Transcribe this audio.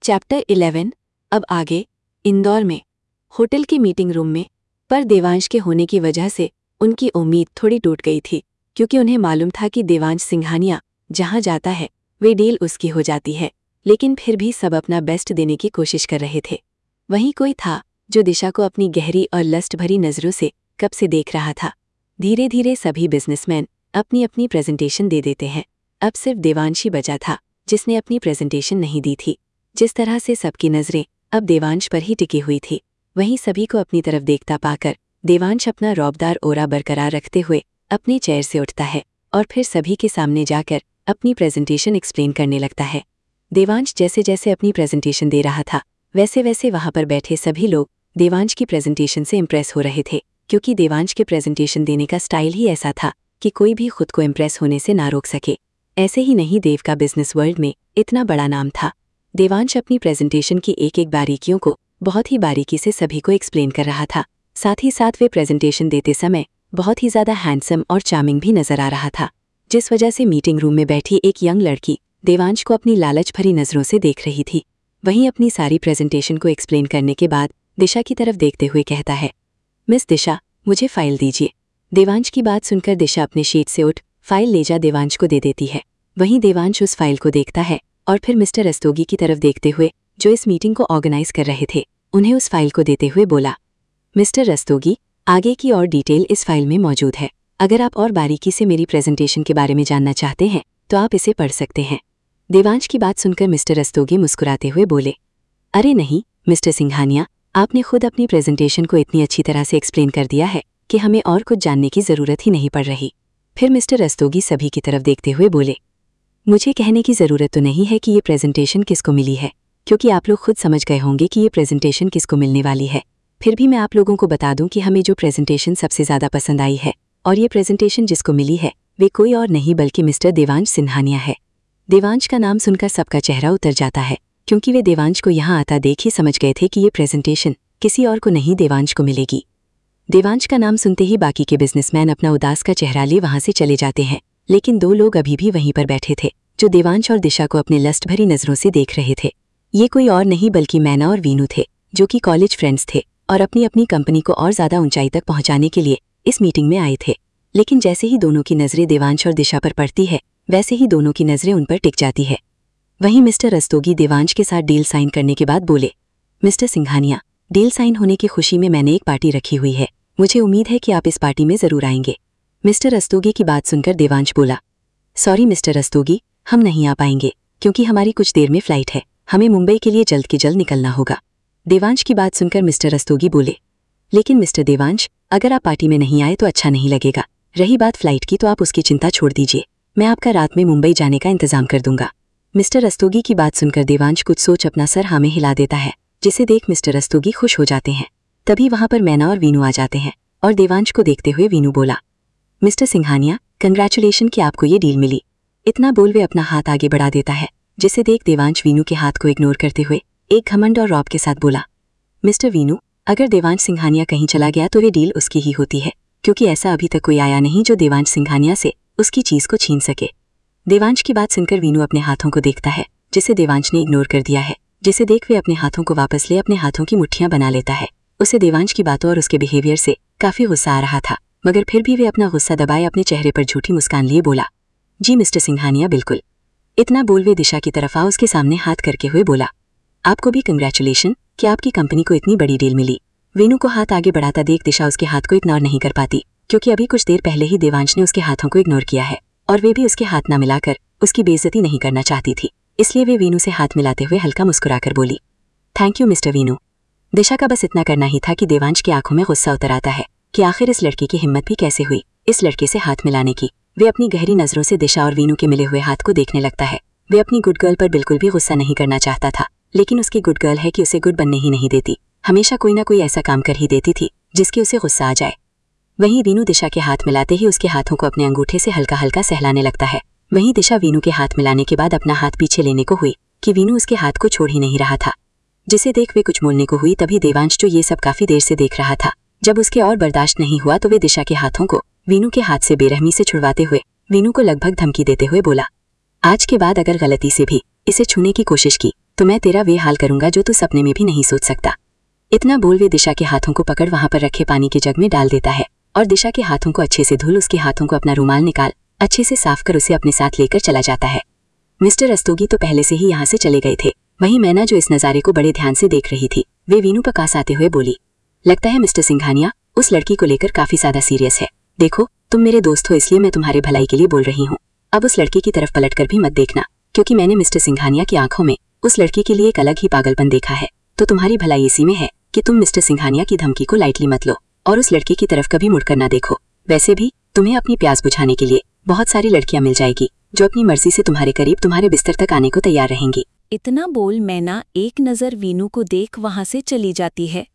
Chapter 11। अब आगे। इंदौर में होटल के मीटिंग रूम में पर देवांश के होने की वजह से उनकी उम्मीद थोड़ी टूट गई थी, क्योंकि उन्हें मालूम था कि देवांश सिंघानिया जहां जाता है वे डील उसकी हो जाती है। लेकिन फिर भी सब अपना बेस्ट देने की कोशिश कर रहे थे। वहीं कोई था जो दिशा को अपनी गहरी और लस्ट भरी नज़रों से कब से देख रहा था। धीरे धीरे सभी बिजनेसमैन अपनी अपनी प्रेजेंटेशन दे देते हैं। अब सिर्फ देवांश ही बचा था जिसने अपनी प्रेजेंटेशन नहीं दी थी। जिस तरह से सबकी नज़रें अब देवांश पर ही टिकी हुई थी, वहीं सभी को अपनी तरफ देखता पाकर देवांश अपना रौबदार ओरा बरकरार रखते हुए अपनी चेयर से उठता है और फिर सभी के सामने जाकर अपनी प्रेजेंटेशन एक्सप्लेन करने लगता है। देवांश जैसे जैसे अपनी प्रेजेंटेशन दे रहा था, वैसे वैसे वहां पर बैठे सभी लोग देवांश की प्रेजेंटेशन से इम्प्रेस हो रहे थे, क्योंकि देवांश के प्रेजेंटेशन देने का स्टाइल ही ऐसा था कि कोई भी खुद को इम्प्रेस होने से ना रोक सके। ऐसे ही नहीं, देव का बिजनेस वर्ल्ड में इतना बड़ा नाम था। देवांश अपनी प्रेजेंटेशन की एक एक बारीकियों को बहुत ही बारीकी से सभी को एक्सप्लेन कर रहा था। साथ ही साथ वे प्रेजेंटेशन देते समय बहुत ही ज़्यादा हैंडसम और चार्मिंग भी नजर आ रहा था, जिस वजह से मीटिंग रूम में बैठी एक यंग लड़की देवांश को अपनी लालच भरी नज़रों से देख रही थी। वहीं अपनी सारी प्रेजेंटेशन को एक्सप्लेन करने के बाद दिशा की तरफ देखते हुए कहता है, मिस दिशा, मुझे फाइल दीजिए। देवांश की बात सुनकर दिशा अपने शीट से उठ फाइल ले जा देवांश को दे देती है। वहीं देवांश उस फाइल को देखता है और फिर मिस्टर रस्तोगी की तरफ देखते हुए, जो इस मीटिंग को ऑर्गेनाइज कर रहे थे, उन्हें उस फाइल को देते हुए बोला, मिस्टर रस्तोगी, आगे की और डिटेल इस फाइल में मौजूद है। अगर आप और बारीकी से मेरी प्रेजेंटेशन के बारे में जानना चाहते हैं तो आप इसे पढ़ सकते हैं। देवांश की बात सुनकर मिस्टर रस्तोगी मुस्कुराते हुए बोले, अरे नहीं मिस्टर सिंघानिया, आपने खुद अपनी प्रेजेंटेशन को इतनी अच्छी तरह से एक्सप्लेन कर दिया है कि हमें और कुछ जानने की ज़रूरत ही नहीं पड़ रही। फिर मिस्टर रस्तोगी सभी की तरफ देखते हुए बोले, मुझे कहने की ज़रूरत तो नहीं है कि ये प्रेजेंटेशन किसको मिली है, क्योंकि आप लोग खुद समझ गए होंगे कि ये प्रेजेंटेशन किसको मिलने वाली है। फिर भी मैं आप लोगों को बता दूं कि हमें जो प्रेजेंटेशन सबसे ज़्यादा पसंद आई है और ये प्रेजेंटेशन जिसको मिली है वे कोई और नहीं बल्कि मिस्टर देवांश सिंघानिया है। देवांश का नाम सुनकर सबका चेहरा उतर जाता है, क्योंकि वे देवांश को यहाँ आता देख ही समझ गए थे कि ये प्रेजेंटेशन किसी और को नहीं देवांश को मिलेगी। देवांश का नाम सुनते ही बाकी के बिजनेसमैन अपना उदास का चेहरा लिए वहां से चले जाते हैं, लेकिन दो लोग अभी भी वहीं पर बैठे थे जो देवांश और दिशा को अपने लस्ट भरी नज़रों से देख रहे थे। ये कोई और नहीं बल्कि मैना और वीनू थे, जो कि कॉलेज फ्रेंड्स थे और अपनी अपनी कंपनी को और ज़्यादा ऊंचाई तक पहुंचाने के लिए इस मीटिंग में आए थे। लेकिन जैसे ही दोनों की नज़रें देवांश और दिशा पर पड़ती है, वैसे ही दोनों की नज़रें उन पर टिक जाती है। वहीं मिस्टर रस्तोगी देवांश के साथ डील साइन करने के बाद बोले, मिस्टर सिंघानिया, डील साइन होने की खुशी में मैंने एक पार्टी रखी हुई है। मुझे उम्मीद है कि आप इस पार्टी में ज़रूर आएंगे। मिस्टर रस्तोगी की बात सुनकर देवांश बोला, सॉरी मिस्टर रस्तोगी, हम नहीं आ पाएंगे क्योंकि हमारी कुछ देर में फ्लाइट है। हमें मुंबई के लिए जल्द के जल्द निकलना होगा। देवांश की बात सुनकर मिस्टर रस्तोगी बोले, लेकिन मिस्टर देवांश, अगर आप पार्टी में नहीं आए तो अच्छा नहीं लगेगा। रही बात फ्लाइट की तो आप उसकी चिंता छोड़ दीजिए, मैं आपका रात में मुंबई जाने का इंतजाम कर दूंगा। मिस्टर रस्तोगी की बात सुनकर देवांश कुछ सोच अपना सर हाँ में हिला देता है, जिसे देख मिस्टर रस्तोगी खुश हो जाते हैं। तभी वहां पर मैना और वीनू आ जाते हैं और देवांश को देखते हुए वीनू बोला, मिस्टर सिंघानिया, कंग्रेचुलेशन कि आपको ये डील मिली। इतना बोल वे अपना हाथ आगे बढ़ा देता है, जिसे देख देवांश वीनू के हाथ को इग्नोर करते हुए एक घमंड और रौब के साथ बोला, मिस्टर वीनू, अगर देवांश सिंघानिया कहीं चला गया तो ये डील उसकी ही होती है, क्योंकि ऐसा अभी तक कोई आया नहीं जो देवांश सिंघानिया से उसकी चीज को छीन सके। देवांश की बात सुनकर वीनू अपने हाथों को देखता है, जिसे देवांश ने इग्नोर कर दिया है, जिसे देख वे अपने हाथों को वापस ले अपने हाथों की मुट्ठियां बना लेता है। उसे देवांश की बातों और उसके बिहेवियर से काफी गुस्सा आ रहा था, मगर फिर भी वे अपना गुस्सा दबाए अपने चेहरे पर झूठी मुस्कान लिए बोला, जी मिस्टर सिंघानिया, बिल्कुल। इतना बोल वे दिशा की तरफ आ उसके सामने हाथ करके हुए बोला, आपको भी कंग्रेचुलेशन कि आपकी कंपनी को इतनी बड़ी डील मिली। वीनू को हाथ आगे बढ़ाता देख दिशा उसके हाथ को इग्नोर नहीं कर पाती, क्योंकि अभी कुछ देर पहले ही देवांश ने उसके हाथों को इग्नोर किया है और वे भी उसके हाथ ना मिलाकर उसकी बेइज्जती नहीं करना चाहती थी। इसलिए वे वीनू से हाथ मिलाते हुए हल्का मुस्कुराकर बोली, thank you mister Veenu. Disha का बस इतना करना ही था कि देवांश की आंखों में गुस्सा उतर आता है कि आखिर इस लड़की की हिम्मत भी कैसे हुई इस लड़के से हाथ मिलाने की। वे अपनी गहरी नजरों से दिशा और वीनू के मिले हुए हाथ को देखने लगता है। वे अपनी गुड गर्ल पर बिल्कुल भी गुस्सा नहीं करना चाहता था, लेकिन उसकी गुड गर्ल है कि उसे गुड बनने ही नहीं देती, हमेशा कोई ना कोई ऐसा काम कर ही देती थी जिसकी उसे गुस्सा आ जाए। वहीं वीनू दिशा के हाथ मिलाते ही उसके हाथों को अपने अंगूठे से हल्का हल्का सहलाने लगता है। वहीं दिशा वीनू के हाथ मिलाने के बाद अपना हाथ पीछे लेने को हुई कि वीनू उसके हाथ को छोड़ ही नहीं रहा था, जिसे देख वे कुछ बोलने को हुई। तभी देवांश, जो ये सब काफी देर से देख रहा था, जब उसके और बर्दाश्त नहीं हुआ तो वे दिशा के हाथों को वीनू के हाथ से बेरहमी से छुड़वाते हुए वीनू को लगभग धमकी देते हुए बोला, आज के बाद अगर गलती से भी इसे छूने की कोशिश की तो मैं तेरा वे हाल करूंगा जो तू सपने में भी नहीं सोच सकता। इतना बोल वे दिशा के हाथों को पकड़ वहां पर रखे पानी के जग में डाल देता है और दिशा के हाथों को अच्छे से धुल उसके हाथों को अपना रुमाल निकाल अच्छे से साफ कर उसे अपने साथ लेकर चला जाता है। मिस्टर रस्तोगी तो पहले से ही यहाँ से चले गए थे। वहीं मैना जो इस नज़ारे को बड़े ध्यान से देख रही थी, वे वीनू पर पास आते हुए बोली, लगता है मिस्टर सिंघानिया उस लड़की को लेकर काफी ज्यादा सीरियस है। देखो तुम मेरे दोस्त हो इसलिए मैं तुम्हारे भलाई के लिए बोल रही हूँ। अब उस लड़की की तरफ पलट कर भी मत देखना, क्योंकि मैंने मिस्टर सिंघानिया की आंखों में उस लड़की के लिए एक अलग ही पागलपन देखा है। तो तुम्हारी भलाई इसी में है कि तुम मिस्टर सिंघानिया की धमकी को लाइटली मत लो और उस लड़की की तरफ कभी मुड़कर ना देखो। वैसे भी तुम्हें अपनी प्यास बुझाने के लिए बहुत सारी लड़कियां मिल जाएगी जो अपनी मर्जी से तुम्हारे करीब तुम्हारे बिस्तर तक आने को तैयार रहेंगी। इतना बोल मैना एक नज़र वीनू को देख वहां से चली जाती है।